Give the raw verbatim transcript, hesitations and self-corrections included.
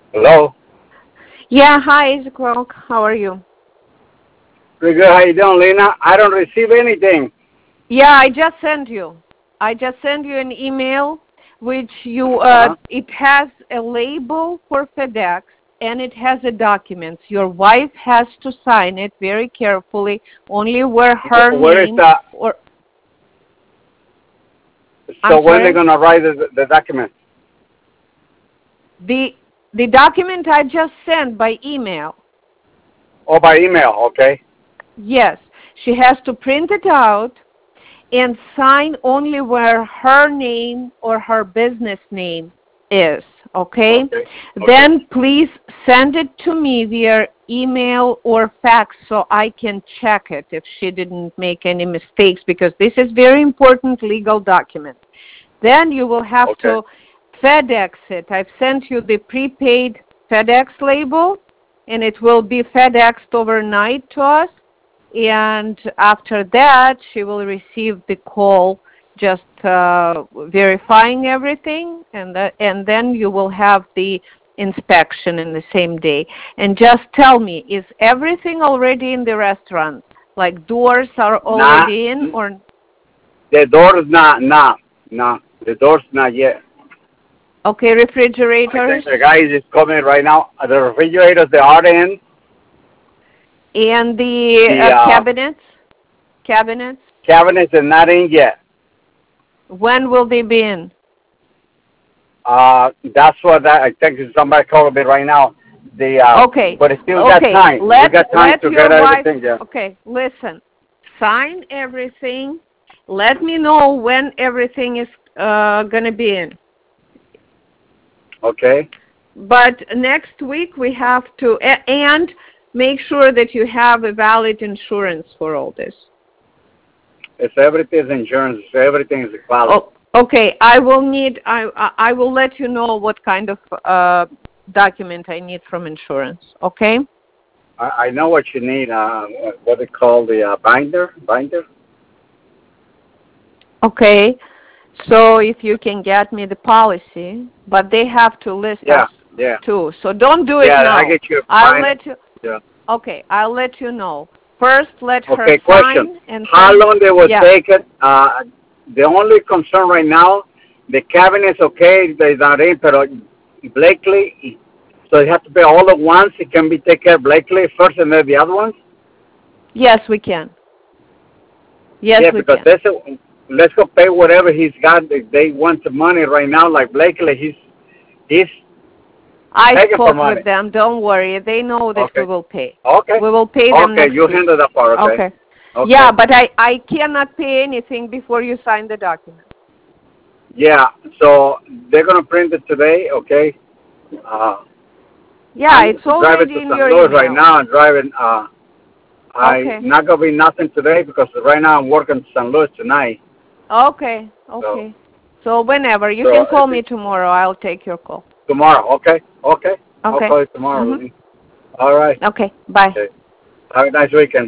Hello? Yeah, hi, Isaac. How are you? Pretty good. How you doing, Lena? I don't receive anything. Yeah, I just sent you. I just sent you an email which you, uh, Uh-huh. it has a label for FedEx and it has a document. Your wife has to sign it very carefully, only where her Where is name the, or, so I'm when they sorry? going to write the, the document? The, the document I just sent by email. Oh, by email, okay. Yes, she has to print it out and sign only where her name or her business name is, okay? Okay. Okay. Then please send it to me via email or fax so I can check it if she didn't make any mistakes, because this is very important legal document. Then you will have Okay. to FedEx it. I've sent you the prepaid FedEx label, and it will be FedExed overnight to us. And after that, she will receive the call just uh, verifying everything, and, that, and then you will have the inspection in the same day. And just tell me, is everything already in the restaurant? Like doors are Nah, already in, or the door is not, nah, nah. The door's not yet. okay, I think refrigerators the guy is coming right now. The refrigerators, they are in. and the The uh, uh, cabinets? Cabinets? cabinets are not in yet. When will they be in? Uh, that's what that, I think somebody called me right now. The, uh, Okay, but it still got okay. time. We Let got time let to your get wife. everything, yeah. Okay, listen. Sign everything. Let me know when everything is uh, gonna be in. Okay. But next week we have to a- and make sure that you have a valid insurance for all this. It's everything's insurance. Everything is valid. Oh, okay. I will need. I I I will let you know what kind of uh, document I need from insurance. Okay. I, I know what you need. Uh, what they call the uh, binder. Binder. Okay. So if you can get me the policy, but they have to list us Yeah. Yeah. too. So don't do it Yeah. I now. get you. I'll Binder. let you. Yeah. Okay, I'll let you know. First, let her Okay. Question. sign, and How then long they will yeah. take it? Uh, the only concern right now, the cabinet's okay. They're not in, but Blakely. So you have to pay all at once. It can be taken care of Blakely first, and then the other ones. Yes, we can. Yes, Yeah, we because can. that's a, let's go pay whatever he's got. If they want the money right now, like Blakely, he's he's I begging for spoke money. with them. Don't worry. They know that we Okay. will pay. Okay. We will pay them Okay. next You week. handle that part. Okay. Okay. Okay. Yeah, but I I cannot pay anything before you sign the document. Yeah. So they're gonna print it today. Okay. Uh, Yeah, I'm it's driving already to in Saint your Louis right email. now. I'm driving. Uh, I Okay. not gonna be nothing today because right now I'm working Saint Louis tonight. Okay. So Okay. So whenever you so can call if me it's tomorrow, I'll take your call. tomorrow. Okay. Okay. I'll Okay. call you tomorrow. Mhm. Lily. All right. Okay. Bye. Okay. Have a nice weekend.